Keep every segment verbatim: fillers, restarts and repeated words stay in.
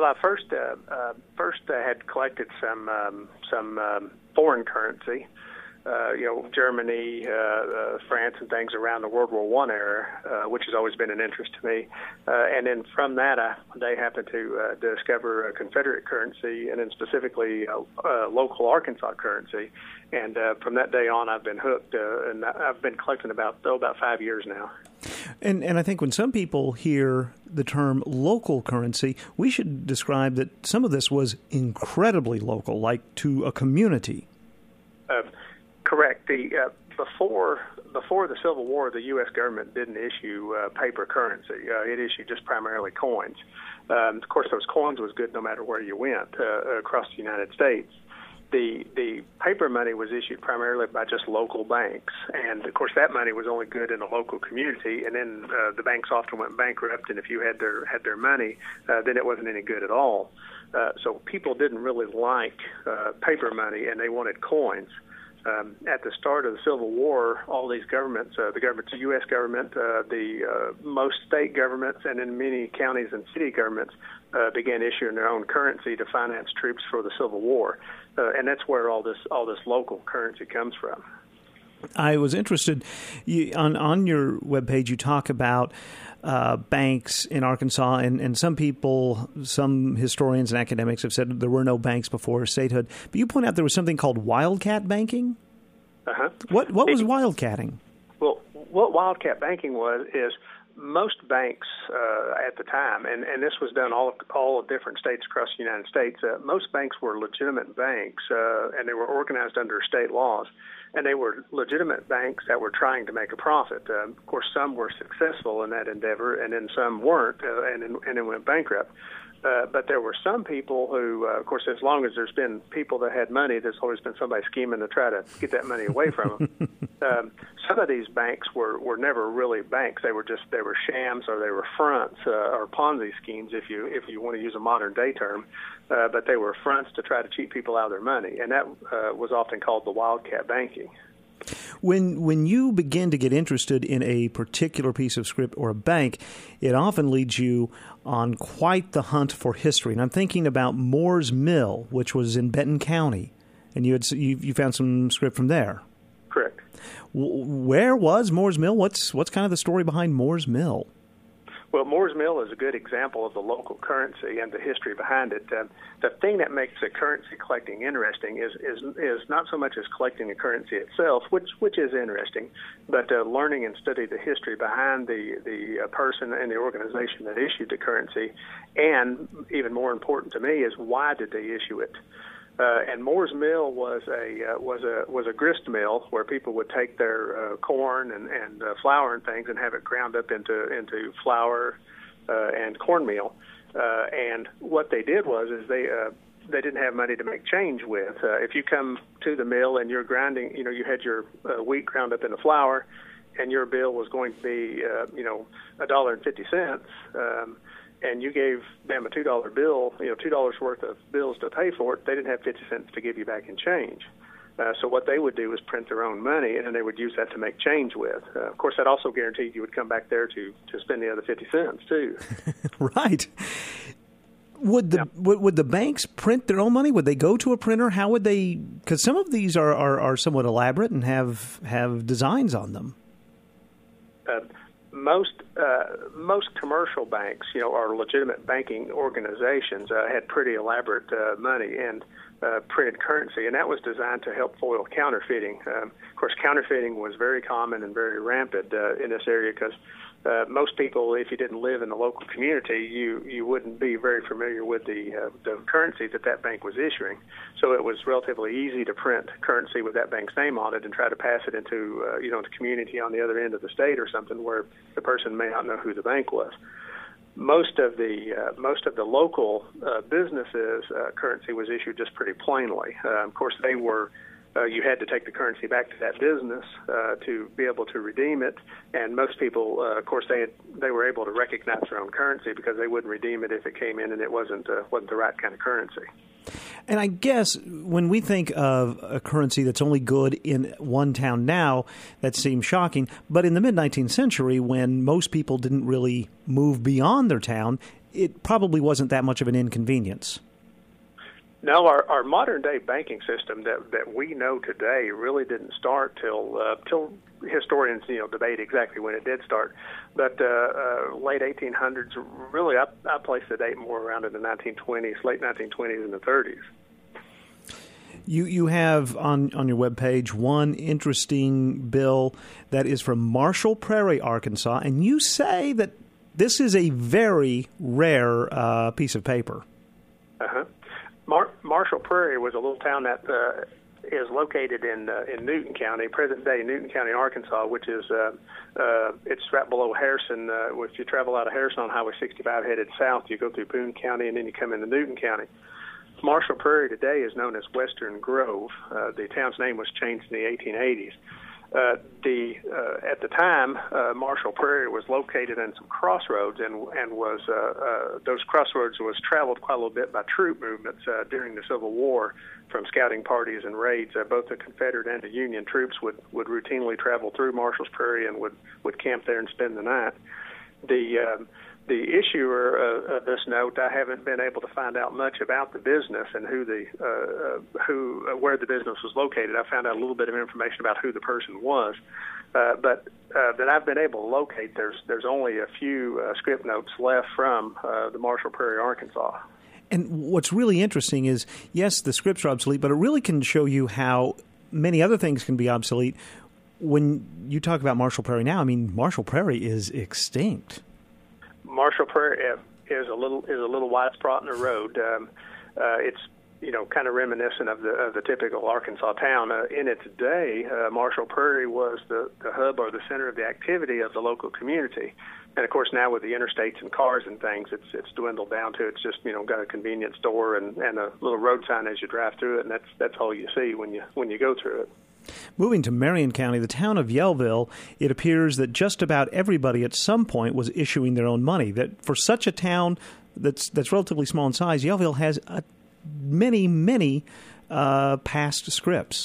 Well, I first uh, uh, first uh, had collected some um, some um, foreign currency, uh, you know, Germany, uh, uh, France, and things around the World War One era, uh, which has always been an interest to me. Uh, and then from that, I one day happened to uh, discover a Confederate currency, and then specifically uh, uh, local Arkansas currency. And uh, from that day on, I've been hooked, uh, and I've been collecting about oh, about five years now. And and I think when some people hear the term local currency, we should describe that some of this was incredibly local, like to a community. Uh, correct. The uh, before before the Civil War, the U S government didn't issue uh, paper currency. Uh, it issued just primarily coins. Um, of course, those coins was good no matter where you went uh, across the United States. The the paper money was issued primarily by just local banks, and of course that money was only good in a local community. And then uh, the banks often went bankrupt, and if you had their had their money, uh, then it wasn't any good at all. Uh, so people didn't really like uh, paper money, and they wanted coins. Um, at the start of the Civil War, all these governments, uh, the government, the U S government, uh, the uh, most state governments, and in many counties and city governments uh, began issuing their own currency to finance troops for the Civil War, uh, and that's where all this all this local currency comes from. I was interested you, on on your webpage. You talk about uh, banks in Arkansas, and, and some people, some historians and academics have said there were no banks before statehood. But you point out there was something called wildcat banking. Uh-huh. What what was wildcatting? Well, what wildcat banking was is most banks uh, at the time, and, and this was done all all different states across the United States. Uh, most banks were legitimate banks, uh, and they were organized under state laws. And they were legitimate banks that were trying to make a profit. Uh, of course, some were successful in that endeavor, and then some weren't, uh, and, and then went bankrupt. Uh, but there were some people who, uh, of course, as long as there's been people that had money, there's always been somebody scheming to try to get that money away from them. um, some of these banks were, were never really banks. They were just they were shams, or they were fronts, uh, or Ponzi schemes, if you if you want to use a modern day term. Uh, but they were fronts to try to cheat people out of their money, and that uh, was often called the wildcat banking. When when you begin to get interested in a particular piece of script or a bank, it often leads you on quite the hunt for history. And I'm thinking about Moore's Mill, which was in Benton County, and you had you, you found some script from there. Correct. W- where was Moore's Mill? What's what's kind of the story behind Moore's Mill? Well, Moore's Mill is a good example of the local currency and the history behind it. Uh, the thing that makes the currency collecting interesting is, is is not so much as collecting the currency itself, which which is interesting, but uh, learning and studying the history behind the the uh, person and the organization that issued the currency, and even more important to me is why did they issue it. Uh, and Moore's Mill was a uh, was a was a grist mill where people would take their uh, corn and, and uh, flour and things and have it ground up into into flour uh, and cornmeal. Uh, and what they did was is they uh, they didn't have money to make change with. Uh, if you come to the mill and you're grinding, you know, you had your uh, wheat ground up into flour, and your bill was going to be uh, you know a dollar and fifty cents. Um, and you gave them a two dollar bill, you know, two dollars worth of bills to pay for it, they didn't have fifty cents to give you back in change. Uh, so what they would do is print their own money, and then they would use that to make change with. Uh, of course, that also guaranteed you would come back there to, to spend the other fifty cents, too. Right. Would the yeah. would, would the banks print their own money? Would they go to a printer? How would they? Because some of these are, are, are somewhat elaborate and have, have designs on them. Uh, Most uh, most commercial banks, you know, or legitimate banking organizations, uh, had pretty elaborate uh, money and uh, printed currency, and that was designed to help foil counterfeiting. Um, of course, counterfeiting was very common and very rampant uh, in this area because uh, most people, if you didn't live in the local community, you, you wouldn't be very familiar with the uh, the currency that that bank was issuing. So it was relatively easy to print currency with that bank's name on it and try to pass it into uh, you know the community on the other end of the state or something where the person may not know who the bank was. Most of the uh, most of the local uh, businesses uh, currency was issued just pretty plainly. Uh, of course, they were. Uh, you had to take the currency back to that business uh, to be able to redeem it, and most people, uh, of course, they had, they were able to recognize their own currency because they wouldn't redeem it if it came in and it wasn't uh, wasn't the right kind of currency. And I guess when we think of a currency that's only good in one town now, that seems shocking. But in the mid-nineteenth century, when most people didn't really move beyond their town, it probably wasn't that much of an inconvenience. No, our, our modern-day banking system that, that we know today really didn't start till uh, till historians you know debate exactly when it did start. But uh, uh, late eighteen hundreds, really, I, I place the date more around in the nineteen twenties, late nineteen twenties and the thirties. You you have on, on your webpage one interesting bill that is from Marshall Prairie, Arkansas, and you say that this is a very rare uh, piece of paper. Uh-huh. Mar- Marshall Prairie was a little town that uh, is located in uh, in Newton County, present-day Newton County, Arkansas, which is uh, uh, it's right below Harrison. Uh, if you travel out of Harrison on Highway sixty-five headed south, you go through Boone County, and then you come into Newton County. Marshall Prairie today is known as Western Grove. Uh, the town's name was changed in the eighteen eighties. Uh, the uh, at the time, uh, Marshall Prairie was located in some crossroads, and and was uh, uh, those crossroads was traveled quite a little bit by troop movements uh, during the Civil War, from scouting parties and raids. Uh, both the Confederate and the Union troops would, would routinely travel through Marshall's Prairie and would, would camp there and spend the night. The um, The issuer uh, of this note, I haven't been able to find out much about the business and who the uh, uh, who uh, where the business was located. I found out a little bit of information about who the person was, uh, but uh, that I've been able to locate. There's there's only a few uh, script notes left from uh, the Marshall Prairie, Arkansas. And what's really interesting is, yes, the scripts are obsolete, but it really can show you how many other things can be obsolete. When you talk about Marshall Prairie now, I mean, Marshall Prairie is extinct. Marshall Prairie is a little is a little white spot in the road. Um, uh, it's you know kind of reminiscent of the of the typical Arkansas town. Uh, in its day, uh, Marshall Prairie was the, the hub or the center of the activity of the local community. And of course, now with the interstates and cars and things, it's it's dwindled down to it's just you know got a convenience store and, and a little road sign as you drive through it, and that's that's all you see when you when you go through it. Moving to Marion County, the town of Yellville, it appears that just about everybody at some point was issuing their own money. That for such a town that's that's relatively small in size, Yellville has a, many, many uh, past scripts.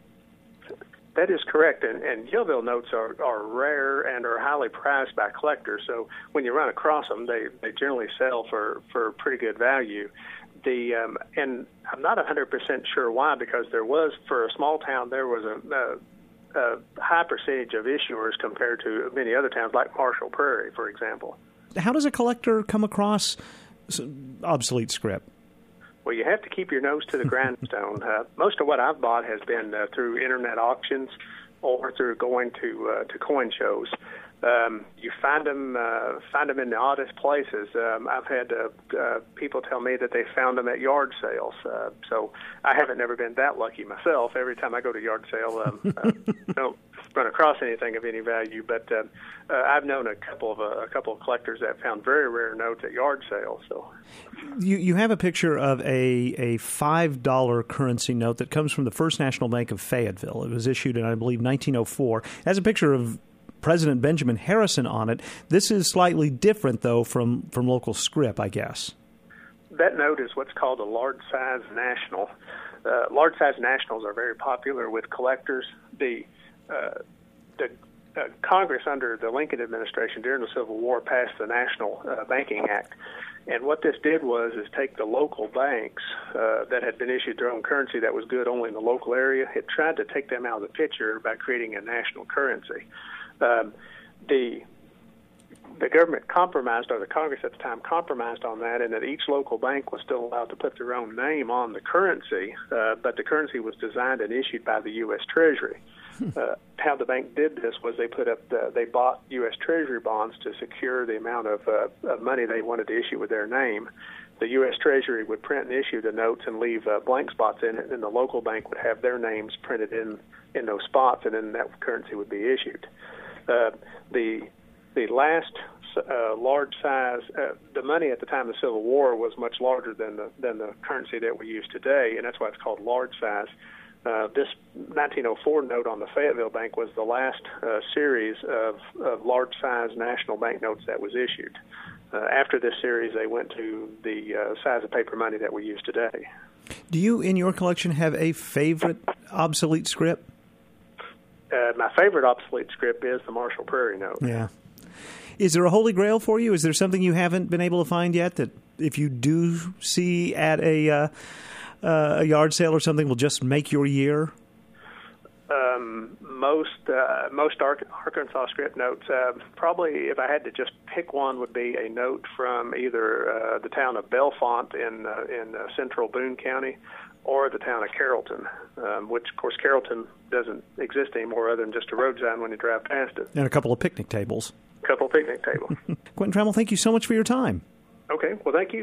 That is correct, and, and Yellville notes are, are rare and are highly prized by collectors. So when you run across them, they, they generally sell for, for pretty good value. The um, and I'm not one hundred percent sure why, because there was, for a small town, there was a, a, a high percentage of issuers compared to many other towns, like Marshall Prairie, for example. How does a collector come across obsolete script? Well, you have to keep your nose to the grindstone. Uh, most of what I've bought has been uh, through internet auctions or through going to uh, to coin shows. Um, you find them uh, find them in the oddest places. Um, I've had uh, uh, people tell me that they found them at yard sales. Uh, so I haven't never been that lucky myself. Every time I go to yard sale, um, I don't run across anything of any value. But uh, uh, I've known a couple of uh, a couple of collectors that found very rare notes at yard sales. So you you have a picture of a a five dollar currency note that comes from the First National Bank of Fayetteville. It was issued in, I believe, nineteen oh four. It has a picture of President Benjamin Harrison on it. This is slightly different, though, from, from local script, I guess. That note is what's called a large-size national. Uh, large-size nationals are very popular with collectors. The, uh, the uh, Congress under the Lincoln administration during the Civil War passed the National uh, Banking Act. And what this did was is take the local banks uh, that had been issued their own currency that was good only in the local area. It tried to take them out of the picture by creating a national currency. Um, the the government compromised, or the Congress at the time compromised on that, and that each local bank was still allowed to put their own name on the currency, uh, but the currency was designed and issued by the U S Treasury. Uh, how the bank did this was they put up, the, they bought U S Treasury bonds to secure the amount of, uh, of money they wanted to issue with their name. The U S Treasury would print and issue the notes and leave uh, blank spots in it, and the local bank would have their names printed in, in those spots, and then that currency would be issued. Uh, the the last uh, large size, uh, the money at the time of the Civil War was much larger than the than the currency that we use today, and that's why it's called large size. Uh, this nineteen oh four note on the Fayetteville Bank was the last uh, series of, of large size national banknotes that was issued. Uh, after this series, they went to the uh, size of paper money that we use today. Do you, in your collection, have a favorite obsolete script? Uh, my favorite obsolete script is the Marshall Prairie note. Yeah. Is there a holy grail for you? Is there something you haven't been able to find yet that if you do see at a uh, uh, a yard sale or something will just make your year? Um, most uh, most Arkansas script notes, uh, probably if I had to just pick one, would be a note from either uh, the town of Bellefonte in uh, in uh, central Boone County, or the town of Carrollton, um, which of course Carrollton doesn't exist anymore, other than just a road sign when you drive past it. And a couple of picnic tables. A couple of picnic tables. Quentin Trammell, thank you so much for your time. Okay, well, thank you.